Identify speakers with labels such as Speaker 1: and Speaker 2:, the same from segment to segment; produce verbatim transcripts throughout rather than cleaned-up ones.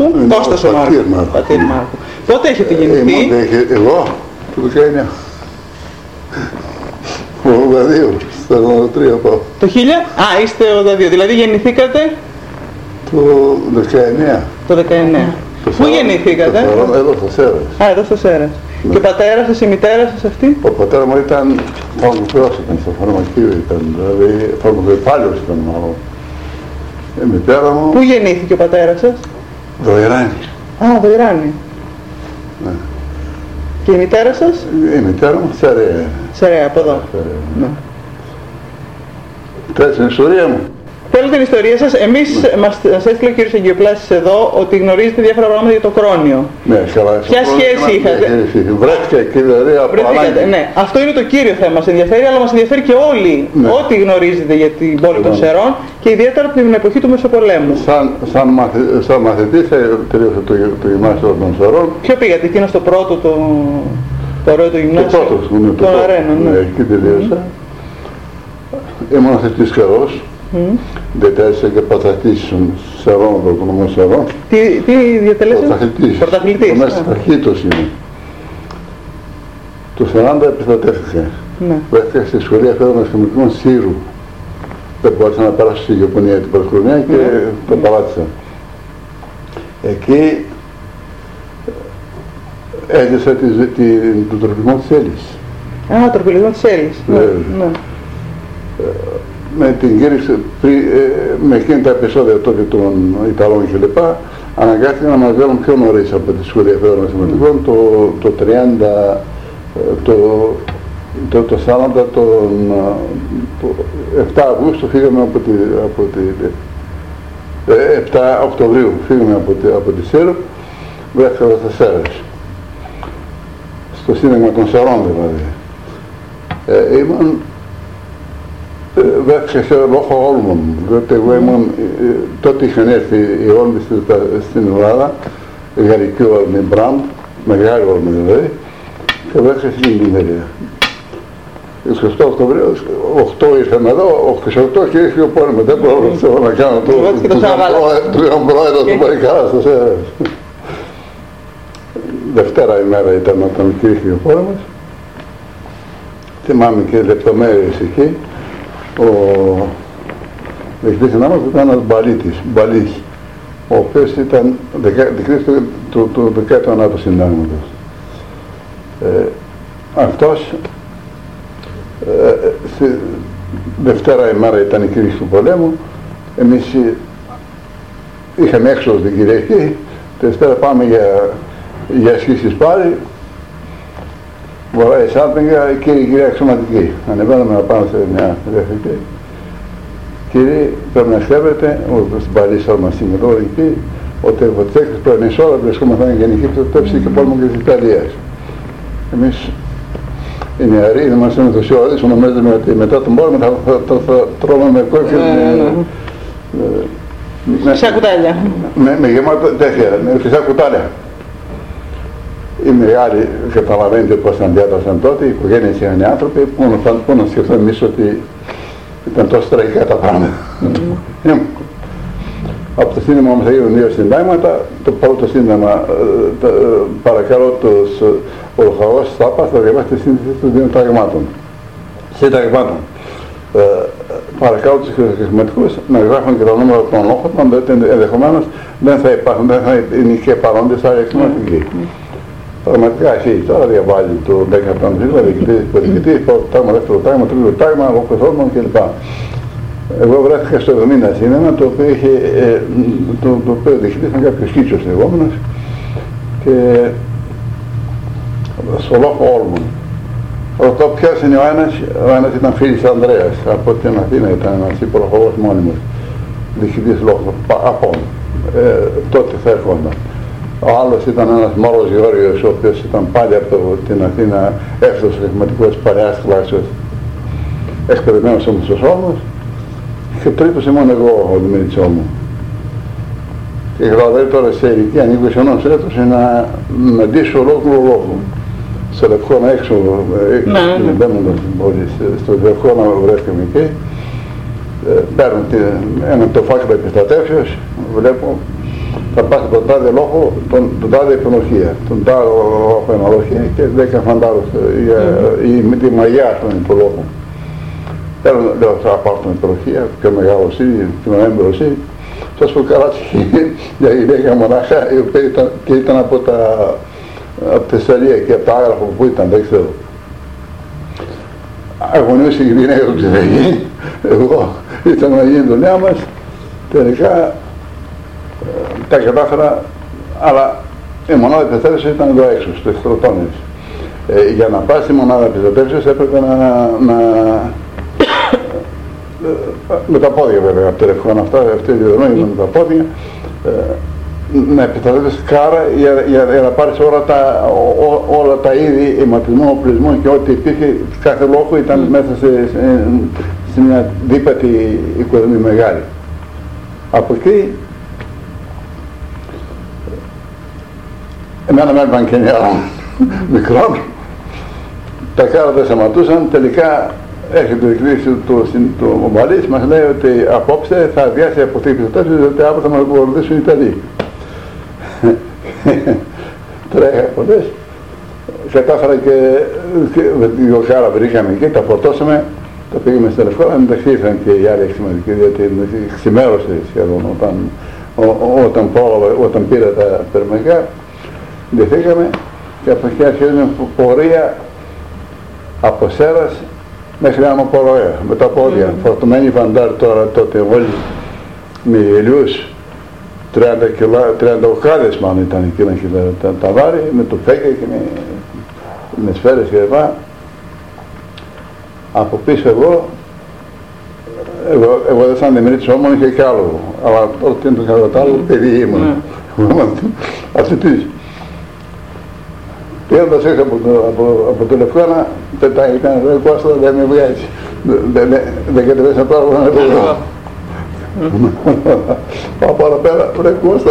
Speaker 1: Μάρκου. Κώστας ο Μάρκου. Πατήρ Μάρκου. Πότε έχετε γεννηθεί?
Speaker 2: Ε, εγώ, το δεκαεννιά. ογδόντα δύο, στο ογδόντα τρία πάω.
Speaker 1: Το χίλια? Α, είστε ογδόντα δύο, δηλαδή γεννηθήκατε?
Speaker 2: Το δεκαεννιά.
Speaker 1: Το δεκαεννιά. Το Πού γεννηθήκατε?
Speaker 2: Το εδώ στο Σέρας.
Speaker 1: Α, εδώ στο Σέρας. Ναι. Και ο πατέρας σας, η μητέρα σας αυτή?
Speaker 2: Ο πατέρας μου ήταν φαρμακοποιός, ήταν στο φαρμακείο, ήταν, δηλαδή φαρμακοϊπάλληλος ήταν μάλλον. Η μητέρα μου...
Speaker 1: Πού γεννήθηκε ο πατέρας σας?
Speaker 2: Δοϊράνη.
Speaker 1: Α, Δοϊράνη.
Speaker 2: Ναι.
Speaker 1: Και η μητέρα σας?
Speaker 2: Η μητέρα μου, Σεραία.
Speaker 1: Σεραία, από εδώ. Ναι.
Speaker 2: Θέλεις την ιστορία μου?
Speaker 1: Θέλω την ιστορία σας. Εμείς ναι. μας, μας έστειλε ο κύριος Αγγιοπλάσης εδώ ότι γνωρίζετε διάφορα πράγματα για το κρόνιο.
Speaker 2: Ναι, καλά.
Speaker 1: Ποια σχέση είχατε?
Speaker 2: Βρέθηκα εκεί δηλαδή από ανάγκη.
Speaker 1: Ναι, αυτό είναι το κύριο θέμα. Μας ενδιαφέρει, αλλά μας ενδιαφέρει και όλοι ναι. ό,τι γνωρίζετε για την πόλη ναι. των Σερών και ιδιαίτερα από την εποχή του Μεσοπολέμου.
Speaker 2: Σαν, σαν, μαθη, σαν μαθητής τελείωσα το, το γυμνάσιο των Σερών.
Speaker 1: Ποιο πήγατε, εκείνο στο πρώτο το, το ωραίο το γυμνάσιο?
Speaker 2: Το πρώτο, ναι, το
Speaker 1: τον Αρένο, ναι.
Speaker 2: Ναι, εκεί τελείωσα. Mm. Ήμουν αθλητής καιρός. Mm. Διατέλεσα και πρωταθλητής Σερών, το νομό Σερών.
Speaker 1: Τι, τι διατέλεσες?
Speaker 2: Πρωταθλητής.
Speaker 1: Πρωταθλητής.
Speaker 2: Το μέσα αρχήτος είναι. Το σαράντα επιστρατεύτηκα. Ναι. Βρέθηκα στη σχολή αφέδων αστυνομικών Σύρου. Δεν μπόρεσα να περάσω στη Γεωπονία την προσχρονιά και mm. το παράτησα. Εκεί έζησα τον τροπισμό της Έλλης.
Speaker 1: Α, τον τροπισμό της Έλλης. Ναι. ναι.
Speaker 2: Με την κήρυξη, με εκείνη τα επεισόδια τότε των Ιταλών κλπ. Αναγκάστηκαν να μας βγάλουν πιο νωρίς από τη σχολή αφέδων αστυνομικών το, το τριάντα, το, το, το σαράντα, τον το επτά Αυγούστου φύγαμε από τη, από τη ε, επτά Οκτωβρίου φύγαμε από τη, από τη Σύρο, βρέθηκα στα Σέρας. Στο Σύνταγμα των Σερών δηλαδή. Ε, ήμουν βρέθηκα σε λόγο Όλμων, διότι εγώ ήμουν, τότε είχαν έρθει οι Όλμοι στην Ελλάδα, η γαλλική Όλμη, Μπραντ, μεγάλη Όλμη δηλαδή, και βρέθηκα στην Κινδυνερία. είκοσι οκτώ Οκτωβρίου, οκτώ ήρθαμε εδώ, είκοσι οκτώ και ήρθε ο πόλεμος, δεν μπορούσα να κάνω το πρόεδρο του Παρικάρα στο Σέρας. Δευτέρα ημέρα ήταν όταν ήρθε ο πόλεμος. Θυμάμαι και λεπτομέρειες εκεί. Ο διοικητής ανάμεσα ήταν ένας Μπαλίτης, Μπαλής, ο οποίος ήταν δικρίτης του, του, του δεκαετού ενάτου συντάγματος. Ε, αυτός, ε, στη Δευτέρα ημέρα ήταν η κρίση του πολέμου, εμείς είχαμε έξοδο την Κυριακή, τη Δευτέρα πάμε για, για ασκήσεις πάλι, βορράει Σάλπιγγα, κύριε κυρία αξιωματική. Ανεβαίνουμε να πάμε σε μια γραφική. Κύριε, πρέπει να ξέρετε, στην Παρίσσα μας σήμερα εκεί, ότι από τις έξι πρώην ώρα βρισκόμαστε στην γενική πτώση και πόλεμο και της Ιταλίας. Εμείς οι νεαροί είμαστε ενθουσιώδεις, νομίζουμε ότι μετά τον πόλεμο θα, θα, θα, θα τρώμε με κόκκινο.
Speaker 1: Χρυσά κουτάλια.
Speaker 2: Με, με γεμάτο τέτοια, με χρυσά κουτάλια. Οι μεγάλοι καταλαβαίνετε πώς αντέδρασαν τότε, οι οικογένειες είχαν οι άνθρωποι, πού να σκεφτώ εμείς ότι ήταν τόσο τραγικά τα πράγματα. Mm. Από το σύνδεμα όμως έγιναν δύο συντάγματα, το πρώτο σύνδεμα, το, παρακαλώ τους ορχαός Στάπας θα διαβάσετε τη σύνθεση των δύο ταγμάτων. Συνταγμάτων. Ε, παρακαλώ τους χρησιματικούς να γράφουν και τα νούμερα των λόγων, διότι ενδεχομένως δεν θα υπάρχουν, δεν θα είναι και παρόντες άλλοι αξιωματικοί. Πραγματικά εσύ τώρα διαβάζει το δέκατο δηλαδή διοικητής, πρώτο τάγμα, δεύτερο τάγμα, τρίτο τάγμα, όπως όρμων κλπ. Εγώ βρέθηκα στο εβδομήντα σύνδεμα, το οποίο είχε, ε, το, το οποίο διοικητής ήταν κάποιος Κίτσος λεγόμενος και στο λόγο Όλμων. Ρωτώ ποιος είναι ο ένας, ο ένας ήταν Φίλης Ανδρέας, από την Αθήνα ήταν ένας υπουργός μόνιμος, διοικητής λόγω Απών, ε, τότε θα έρχονταν. Ο άλλος ήταν ένας Μόρος Γεώργιος, ο οποίος ήταν πάλι από την Αθήνα έφτος ρυθματικός της παλαιάς κλάσεως, εκπαιδευμένος όμως στους ώμους, και τρίτος ήμουν εγώ ο Δημήτρης Ώμου. Και δηλαδή τώρα σε ηλικία είκοσι ενός έτους να μεντήσω ολόκληρο λόγο. Στο Λευκόνα έξω, μπαίνοντας στο Λευκόνα βρέθηκαμε εκεί, παίρνω ένα το φάκελο επιστατεύσεως, βλέπω θα πας από τον τάδε λόγο, τον, τον τάδε επιλογία, τον τάδε επιλογία και δέκα φαντάρους ή με τη μαγιά των υπολόγων. Λέω, θα πάρω την επιλογία, πιο μεγάλο εσύ, πιο έμπειρο εσύ. Σας πω καλά για γυναίκα μονάχα, η οποία ήταν, και ήταν από τα από τη Θεσσαλία και από τα Άγραφα που ήταν, δεν ξέρω. Αγωνίωσε η γυναίκα του ξεφεύγει, εγώ ήταν να γίνει δουλειά μας, τελικά τα κατάφερα, αλλά η μονάδα επιθέτησης ήταν εδώ έξω, στο Ιστροτόνες. Ε, για να πας στη μονάδα επιθέτησης έπρεπε να, να με τα πόδια βέβαια, από τελευκόν αυτά, αυτή η διαδρομή με τα πόδια, ε, να επιθέτησης κάρα για, για, για να πάρεις όλα τα, ό, όλα τα είδη αιματισμού, οπλισμού και ό,τι υπήρχε, κάθε λόγο ήταν mm. μέσα σε, σε, σε μια δίπατη οικοδομή μεγάλη. Από εκεί εμένα με έπαιρναν και μια μικρό, τα κάρα δεν σταματούσαν, τελικά έρχεται η κρίση του, του Μαλής, μας λέει ότι απόψε θα αδειάσει από αυτή η επιθέτηση, διότι αύριο θα μας βομβαρδίσουν οι Ιταλοί. Τρέχα πολλές, κατάφερα και, και με τη δυο κάρα βρήκαμε εκεί, τα φορτώσαμε, τα πήγαμε στα Λευκόλα, μεταξύ ήρθαν και οι άλλοι εξημερικοί, διότι ξημέρωσε σχεδόν όταν, ό, όταν, πρόλαβα, όταν πήρα τα περμαϊκά, ντυθήκαμε και από εκεί αρχίζουμε πορεία από Σέρας μέχρι Αμοπολοέα, με τα πόδια, mm. φορτωμένοι φαντάρ τώρα τότε όλοι με ελιούς, τριάντα κιλά, τριάντα οχάδες μάλλον ήταν εκείνα και τα, τα, τα βάρη, με το φέγγα και με, με σφαίρες και λοιπά. Από πίσω εγώ, εγώ, εγώ δεν σαν Δημήτρης όμως είχε κι άλλο, αλλά ό,τι είναι το κατάλληλο παιδί ήμουν, αθλητής. Πήγοντας έξω από, από, από το Λευκόνα, πετάει ήταν ρε Κώστα, δεν με βγάζει, δεν κατεβές να πάρω να εδώ. Πάω παραπέρα, ρε Κώστα,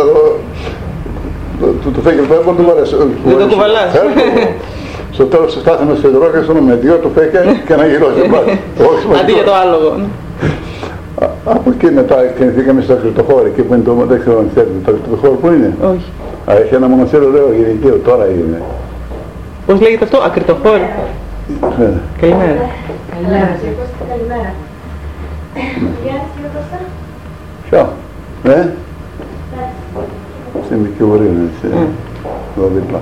Speaker 2: το φέγγε το έπον του βαρέσει.
Speaker 1: Δεν το κουβαλάς.
Speaker 2: Στο τέλος φτάσαμε στο υδρόκαστρο με δύο του φέγγε και να γυρώσει πάλι.
Speaker 1: Αντί για το άλογο.
Speaker 2: Από εκεί μετά κινηθήκαμε στο Ακριτοχώρι, εκεί που είναι το, δεν ξέρω αν ξέρετε, το Ακριτοχώρι που είναι.
Speaker 1: Όχι.
Speaker 2: Α, έχει ένα μοναστήριο, λέω, γυναικείο, τώρα είναι.
Speaker 1: Πώς λέγεται αυτό, Ακριτοχώρι. Καλημέρα.
Speaker 3: Καλημέρα, κύριε Κώστα, καλημέρα. Γεια σας, κύριε Κώστα.
Speaker 2: Ποιο, ναι. Στην Μικιοβρίου, έτσι, εδώ δίπλα.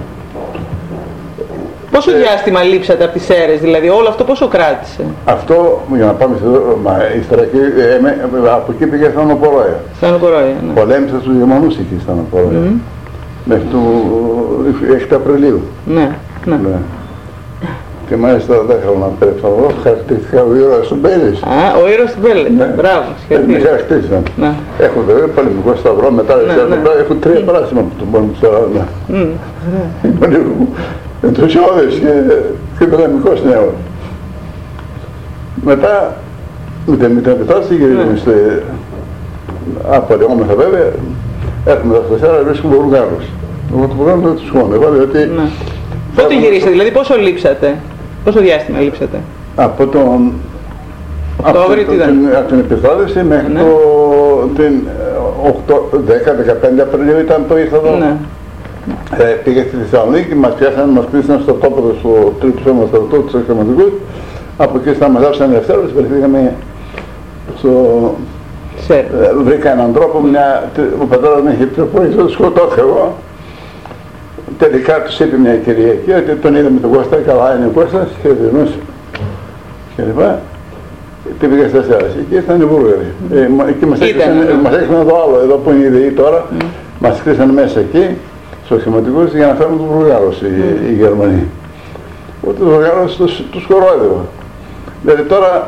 Speaker 1: Πόσο διάστημα λείψατε από τις Σέρρες, δηλαδή όλο αυτό πόσο κράτησε?
Speaker 2: Αυτό, για να πάμε στο, μα ύστερα εκεί, από εκεί πήγε στα Ανοπολόια.
Speaker 1: Στα Ανοπολόια, ναι.
Speaker 2: Πολέμησα στους Γερμανούς εκεί στα Ανοπολόια. Mm. Μέχρι του έξι Απριλίου.
Speaker 1: Ναι, ναι. ναι.
Speaker 2: Και μάλιστα δεν θέλω να πρέπει να δω, χαρακτηριστικά ο ήρωας του Μπέλης.
Speaker 1: Α, ο ήρωας του Μπέλης, ναι. Μπράβο,
Speaker 2: σχετικά. Με χαρακτήρισαν. Ναι. Έχω βέβαια πολεμικό σταυρό, μετά ναι, ναι. έχω τρία πράσινα από τον πόλεμο του σαράντα. Είμαι λίγο ενθουσιώδης και, και πολεμικός νέος. Μετά, με την επιτάση γυρίζουμε στη... απολυόμεθα βέβαια, έρχομαι εδώ στο Σέρα, βρίσκουμε Βουλγάρους. Εγώ το πρόγραμμα δεν τους χώνω, εγώ διότι...
Speaker 1: Πότε γυρίσατε, δηλαδή πόσο λείψατε, πόσο διάστημα λείψατε?
Speaker 2: Από τον...
Speaker 1: Οκτώβριο τι ήταν?
Speaker 2: Από την επιθράδευση μέχρι ναι. το... την δέκα με δεκαπέντε Απριλίου ήταν το ήρθα εδώ. Ναι. Ε, πήγε στη Θεσσαλονίκη, μας πιάσανε, μας κλείσανε στο τόπο στο τρίτο σώμα στρατό τους εξωματικούς. Από εκεί σταματάσαμε ελευθέρως, βρεθήκαμε στο... Ε, βρήκα έναν τρόπο, μια... ο πατέρας με είχε πληροφορήσει ότι σκοτώθηκα εγώ. Τελικά τους είπε μια κυρία εκεί ότι τον είδαμε τον Κώστα, καλά είναι ο Κώστας, χαιρετινούς και λοιπά. Και πήγα στα Σέρας, εκεί ήρθαν οι Βούλγαροι. Mm. Ε, εκεί μας έκλεισαν εδώ άλλο, εδώ που είναι η ΔΕΗ τώρα, mm. μας κλείσαν μέσα εκεί, στους σχηματικούς, για να φέρουν τους Βουλγάρους οι, mm. οι Γερμανοί. Ότι τους Βουλγάρους τους, τους κορόιδευαν. Δηλαδή τώρα,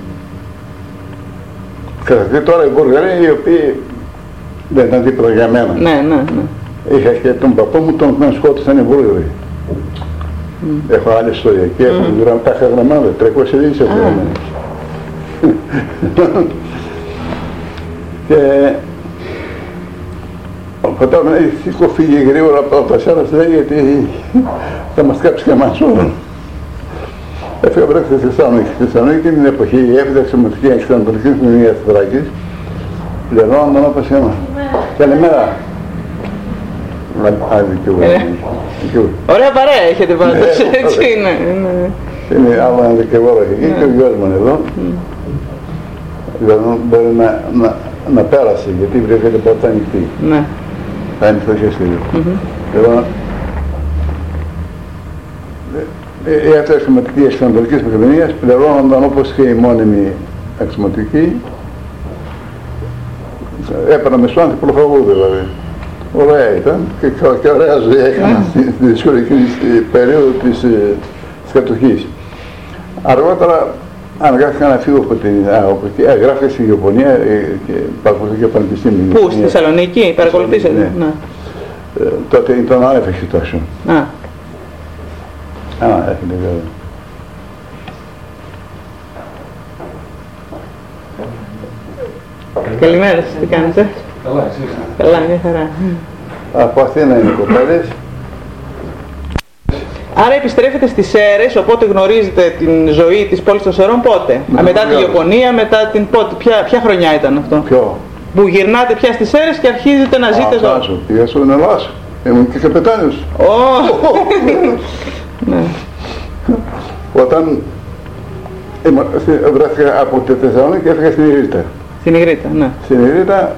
Speaker 2: καταρχήν τώρα οι Βουλγαροί οι οποίοι δεν ήταν τίποτα για μένα.
Speaker 1: Ναι, ναι, ναι.
Speaker 2: Είχα και τον παππού μου, τον οποίο σκότωσαν οι Βούλγαροι. Mm. Έχω άλλη ιστορία και έχουν mm. γραμ, τα γραμμάδα, τριακόσιες ειδήσεις έχουν γραμμένες. Και ο πατέρας μου λέει, σήκω φύγε γρήγορα από τα Σέρας, λέει, γιατί θα μας κάψει και εμάς όλων. Έφυγα πρέπει στη Θεσσαλονίκη. Στη Θεσσαλονίκη την εποχή η έφυγα ξεμωτική εξανατολική κοινωνία της Θράκης, πληρώνονταν όπως έμαθα. Καλημέρα. άλλοι δικηγόροι.
Speaker 1: Ωραία παρέα έχετε πάντως, έτσι είναι.
Speaker 2: Είναι άλλο ένα δικηγόρο εκεί και ο γιος μου είναι εδώ. Δηλαδή μπορεί να πέρασε, γιατί βρήκατε πόρτα ανοιχτή.
Speaker 1: Ναι.
Speaker 2: Θα είναι στο χεστήριο. Λοιπόν, οι αυτές αξιωματικοί της Ανατολικής Μακεδονίας πληρώνονταν όπως και οι μόνιμοι αξιωματικοί. Έπαιρνα με σουάντι προφαγού δηλαδή. Ωραία ήταν και, και ωραία ζωή έκανα στη δύσκολη περίοδο της, της κατοχής. Αργότερα αναγκάστηκα να φύγω από την Αγγλία, γράφηκα στην Ιαπωνία και παρακολουθήκα και πανεπιστήμιο.
Speaker 1: Πού, στη Θεσσαλονίκη, παρακολουθήσατε?
Speaker 2: Ναι. Ναι. Ε, τότε ήταν άλλη situation.
Speaker 1: Α.
Speaker 2: Α, έχετε βέβαια.
Speaker 1: Καλημέρα σας, τι κάνετε?
Speaker 4: Καλά, εσείς?
Speaker 1: Καλά, μια χαρά.
Speaker 2: Από Αθήνα είναι οι κοπέλες.
Speaker 1: Άρα επιστρέφετε στις Σέρρες, οπότε γνωρίζετε την ζωή της πόλης των Σερών πότε?
Speaker 2: Ναι,
Speaker 1: μετά
Speaker 2: ναι,
Speaker 1: τη Ιαπωνία, μετά την πότε? Ποια, ποια χρονιά ήταν αυτό?
Speaker 2: Ποιο?
Speaker 1: Που γυρνάτε πια στις Σέρρες και αρχίζετε να ζείτε εδώ.
Speaker 2: Α, πήγα στον Ελλάς. Ήμουν και καπετάνιος.
Speaker 1: Ναι.
Speaker 2: Όταν βρέθηκα από τη Θεσσαλονίκη και έφυγα στην Ιγρήτα.
Speaker 1: Στην Ιγρήτα, ναι.
Speaker 2: Στην Ιγρήτα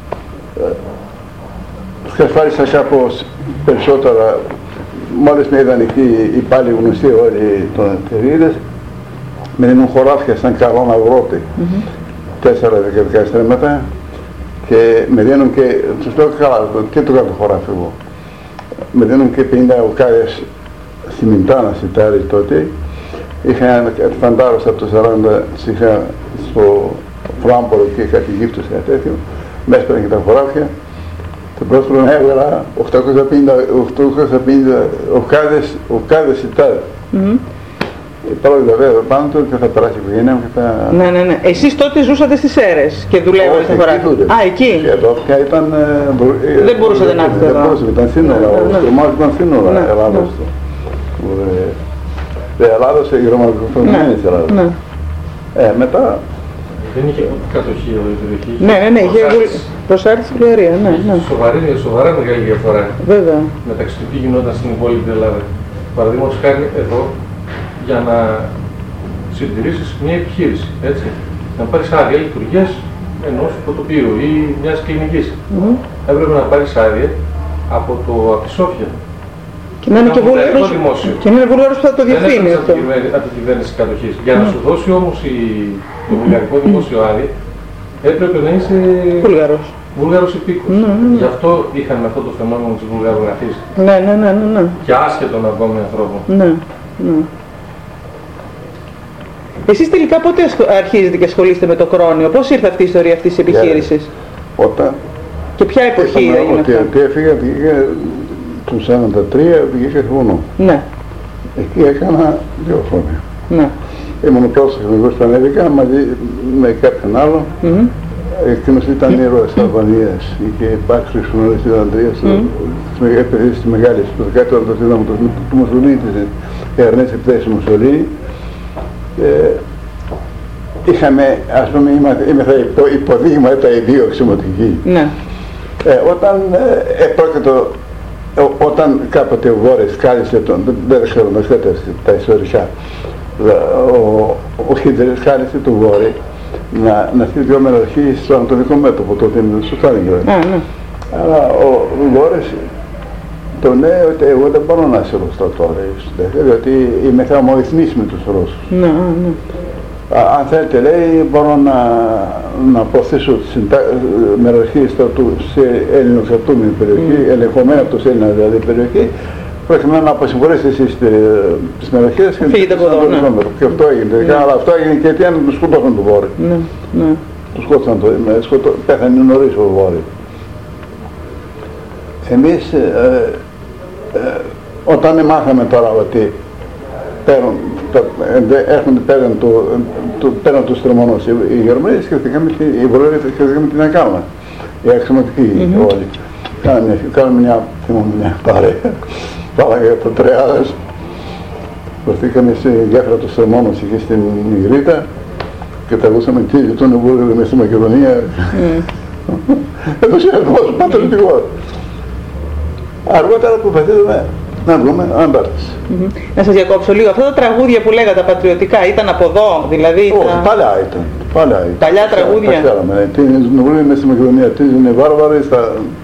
Speaker 2: σκασφάλισα κάπως περισσότερα. Μόλις με είδαν εκεί οι πάλι γνωστοί όλοι των Ιγρήτες, με δίνουν χωράφια σαν καλόν αγρότη, mm-hmm. τέσσερα δεκαδικά στρέμματα, και με δίνουν και, τους λέω καλά, τι το κάνω το χωράφι εγώ, με δίνουν και πενήντα οκάδες σημειντάνα σιτάρι τότε. Είχα ένα φαντάρος από το σαράντα, είχα στο Φλάμπορο και κάτι γύφτος και τέτοιο, με έσπαιραν και τα χωράφια. Το πρόσφατο να έβγαλα οκτακόσια πενήντα οκάδες σιτάρι. Τώρα βέβαια πάνω του και θα περάσει η οικογένεια μου και θα...
Speaker 1: Ναι, ναι, ναι. Εσείς τότε ζούσατε στις Σέρρες και δουλεύατε στα χωράφια. Α, εκεί.
Speaker 2: Και εδώ πια ήταν...
Speaker 1: Δεν μπορούσατε να έρθετε εδώ.
Speaker 2: Δεν μπορούσατε, ήταν σύνορα. Ο Στρωμάς ήταν σύνορα Ελλάδος. Ελλάδος, η ρωμαϊκοφωνία της Ελλάδος. Μετά...
Speaker 4: Δεν είχε κατοχή εδώ η περιοχή.
Speaker 1: Ναι, ναι, ναι, είχε προσάρτηση στη Βουλγαρία, ναι, ναι.
Speaker 4: Σοβαρή, σοβαρά μεγάλη διαφορά.
Speaker 1: Βέβαια.
Speaker 4: Μεταξύ του τι γινόταν στην υπόλοιπη Ελλάδα. Παραδείγματος χάρη εδώ, για να συντηρήσεις μια επιχείρηση, έτσι. Να πάρεις άδεια λειτουργίας ενός φωτοπύρου ή μιας κλινικής. Mm-hmm. Έπρεπε να πάρεις άδεια από το Απισόφια.
Speaker 1: Και να είναι και Βούλγαρος, και να είναι Βούλγαρος που θα το διευθύνει αυτό.
Speaker 4: Δεν είναι από την κυβέρνηση της κατοχής. Για να σου δώσει όμως η, το βουλγαρικό δημόσιο άδεια, έπρεπε να είσαι
Speaker 1: Βούλγαρος.
Speaker 4: Βούλγαρος υπήκος.
Speaker 1: Ναι, ναι.
Speaker 4: Γι' αυτό είχαμε αυτό το φαινόμενο της βουλγαρογραφής.
Speaker 1: Ναι, ναι, ναι, ναι, ναι.
Speaker 4: Και άσχετον ακόμη ανθρώπων.
Speaker 1: Ναι, ναι. Εσείς τελικά πότε αρχίζετε και ασχολείστε με το Κρόνιο? Πώς ήρθε αυτή η ιστορία αυτής της επιχείρησης?
Speaker 2: Όταν...
Speaker 1: Και ποια εποχή έγινε αυτό?
Speaker 2: Ότι έφυγα, πήγα του σαράντα τρία, πήγα σε Βουνό.
Speaker 1: Ναι.
Speaker 2: Εκεί έκανα δύο χρόνια.
Speaker 1: Ναι.
Speaker 2: Ήμουν πρώτος τεχνικός στα Αμερικά μαζί με κάποιον άλλο. Mm-hmm. Εκείνος ήταν ήρωας της Αλβανίας. Είχε υπάρξει στους νωρίς της Ανδρίας, έπαιζε στη μεγάλη, στο δεκαετία του Μουσολίνη, της ερνές επιθέσεις του Μουσολίνη. Είχαμε, ας πούμε, είμαι υποδείγματα οι δύο αξιωματικοί. Ναι. Όταν επρόκειτο, όταν κάποτε ο Βόρες κάλεσε τον, δεν ξέρω να ξέρετε τα ιστορικά, ο Χίτλερ κάλεσε τον Βόρη να, να στείλει δυο μεραρχοί στο ανατολικό μέτωπο, τότε είναι στο Στάλινγκραντ. Ναι. Αλλά ο Βόρες τον λέει ότι εγώ δεν μπορώ να είσαι Ρωστό τώρα, διότι είμαι θα ομοεθνής με τους Ρώσους. Ναι, ναι. Αν θέλετε, λέει, μπορώ να, να προωθήσω τις μεραρχίες σε ελληνοκρατούμενη περιοχή, mm. ελεγχομένα από τους Έλληνας δηλαδή περιοχή, προκειμένου να αποσυμφορέσετε εσείς τις μεραρχίες και
Speaker 1: φύγετε από εδώ, ναι.
Speaker 2: Και αυτό έγινε, ναι. Αλλά αυτό έγινε και γιατί αν τους σκοτώσαν τον Βόρη. Ναι, ναι. Τους σκότωσαν το, σκοτώ, πέθανε νωρίς ο Βόρη. Εμείς, ε, ε, όταν μάθαμε τώρα ότι πέραν, έρχονται πέραν του, του, πέραν του στρεμονός οι Γερμανοί, σκεφτήκαμε και οι Βουλγαροί σκεφτήκαμε τι να κάνουμε. Οι αξιωματικοί mm-hmm. όλοι. Κάναμε, κάναμε μια, μια παρέα, πάλαγα από τριάδες. Βρεθήκαμε σε διάφορα του στρεμόνος εκεί στην Ιγρήτα και τα ακούσαμε τι ζητούν οι Βούλγαροι μες στη Μακεδονία. Ενθουσιασμός, πατριωτικός. Αργότερα αποφασίσαμε να βγούμε αναπάρτηση.
Speaker 1: Mm-hmm. Να σας διακόψω λίγο. Αυτά τα τραγούδια που λέγατε, τα πατριωτικά, ήταν από εδώ, δηλαδή.
Speaker 2: Όχι,
Speaker 1: τα...
Speaker 2: παλιά ήταν. Παλιά,
Speaker 1: Παλιά τραγούδια.
Speaker 2: Τα ξέραμε. Τι είναι η Βουλή με στη Μακεδονία, τι είναι οι Βάρβαροι, στα...